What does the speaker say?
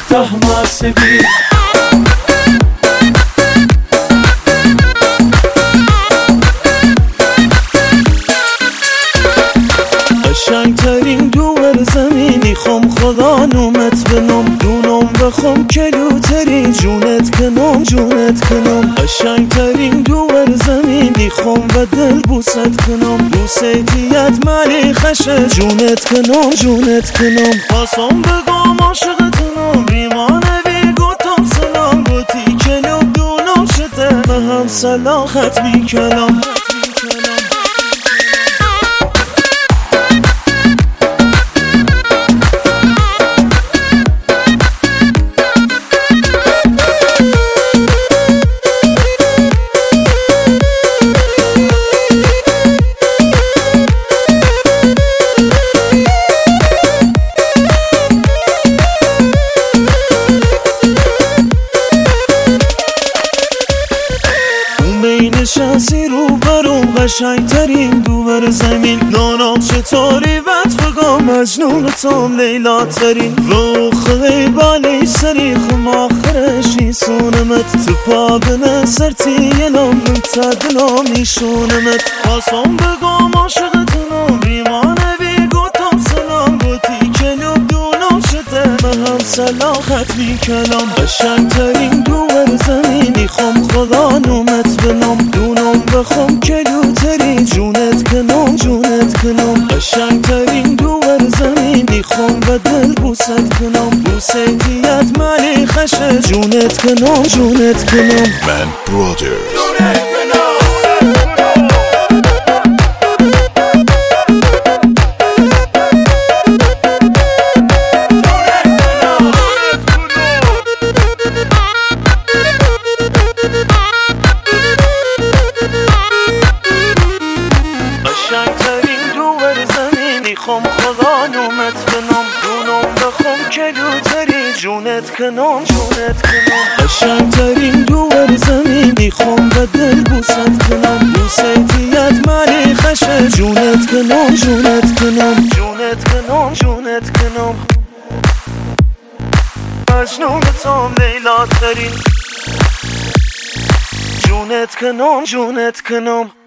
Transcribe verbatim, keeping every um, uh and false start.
احمر سفید. قشنگترین دور زمینی خوم خدا نومت بنام، دونم بخوام کلوتری جونت کنم جونت کنم. قشنگترین دور زمینی خوم و دل بوست کنم، بوستیت مالی خشه جونت کنم جونت کنم. خواستم بگم عاشقتونم ریمانه بی گوتم سلام، گوتی کلو دونم شده به هم سلام ختمی کلام. نشستی رو برام قشنگترین دور زمین، نانام چطوری بد بگم مجنونتم لیلا ترین. رو خیلی بالی سری خم آخرشی سونمت، تو پا بنزرتی یلام منتدلام نیشونمت. خواستم بگم عاشقتونم ریمانه بی گوتم سلام، گوتی کلو دونم شده به هم سلام ختمی کلام. قشنگترین دور زمینی خوم خدا نومت بنام، دونم بخوام کلوتری جونت کنم جونت کنم. قشنگترین دور زمینی خوم و دل بوست کنم، بوستیت مالی خشه جونت کنم جونت کنم. من برادرز خوم خدا نومت بنام، دونم بخوام کلوتری جونت کنم جونت کنم. قشنگترین دور زمینی خوم و دل بوست کنم، بوستیت مالی خشه جونت کنم جونت کنم جونت کنم جونت کنم. مجنونتم لیلا ترین جونت کنم جونت کنم.